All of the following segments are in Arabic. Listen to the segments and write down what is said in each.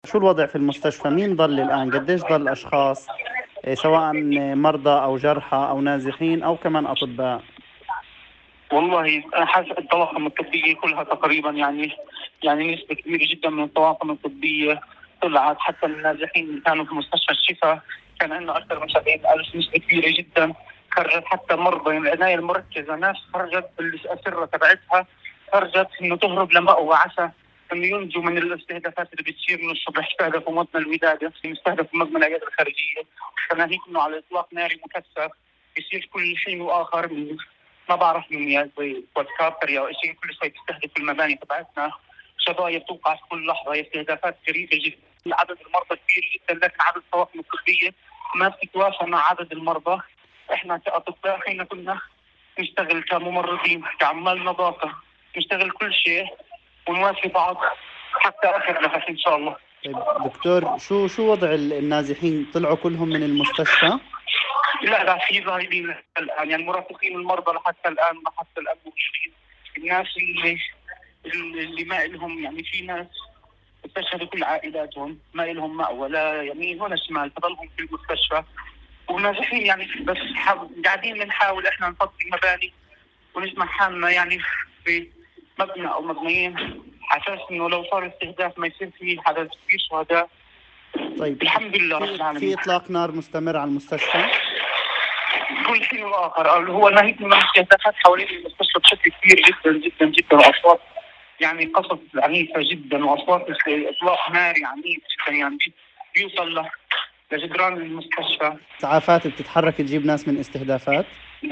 شو الوضع في المستشفى؟ مين ضل الآن؟ قديش ضل الأشخاص، سواء مرضى أو جرحى أو نازحين أو كمان أطباء؟ والله أنا حاسس الطواقم الطبية كلها تقريبا يعني نسبة كبيرة جدا من الطواقم الطبية طلعت. حتى النازحين اللي كانوا في مستشفى الشفا كان عندنا أكثر من 70,000، نسبة كبيرة جدا. خرجت حتى مرضى من العناية المركزة، ناس خرجت بالأسرة تبعتها، خرجت إنه تهرب لمأوى عسى إنه ينجوا من الاستهدافات اللي بتصير من الصبح. استهدفوا مبنى الودادة، استهدفوا مبنى العيادة الخارجية، فناهيك إنه على إطلاق ناري مكثف بيصير كل حين وآخر. ما بعرف مين يا زي واتكابر أو شيء، كل شوي تستهدف المباني تبعتنا. شظايا بتوقع في كل لحظة، استهدافات غريبة جدا. عدد المرضى كبير جدا، لكن عدد الطواقم الطبية ما بتتوافى مع عدد المرضى. احنا كأطباء حين كنا نشتغل كممرضين كعمال نظافة، نشتغل كل شيء ونوافي بعض حتى آخر نفس إن شاء الله. طيب دكتور، شو وضع النازحين؟ طلعوا كلهم من المستشفى؟ لا في ظاهرين الآن، يعني مرافقين المرضى لحتى الآن موجودين. الناس اللي ما لهم، يعني في ناس استشهدوا كل عائلاتهم، ما لهم مأوى لا يمين ولا شمال، فضلهم في المستشفى وناجحين. يعني بس قاعدين بنحاول احنا نفضي مباني ونجمع حالنا يعني في مبنى او مبنيين، على اساس انه لو صار استهداف ما يصير فيه عدد كبير شهداء. طيب الحمد لله رب في العالمين. إطلاق نار مستمر على المستشفى؟ كل حين واخر هو ناهيك من الاستهدافات حوالين المستشفى بشكل كبير جدا جدا جدا، واصوات يعني قصف عنيفه جدا، واصوات اطلاق ناري عنيف جدا، يعني بيوصل لجدران المستشفى. إسعافات بتتحرك تجيب ناس من استهدافات؟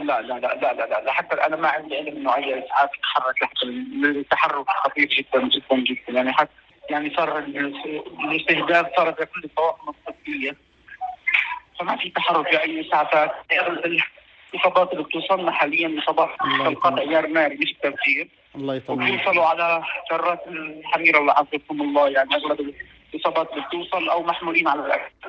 لا حتى الان ما عندي علم انه اي اسعاف تتحرك. حتى التحرك خطير جدا جدا جدا، يعني حتى يعني صار الاستهداف صار لكل الطواقم الطبيه، فما في تحرك لاي اسعافات. الاصابات اللي بتوصلنا حاليا اصابات طلقات عيار ناري مش تفجير، الله يطمن. وبيوصلوا على جرات الحميره الله عزكم الله. يعني اغلب الاصابات اللي بتوصل او محمولين على الاكل.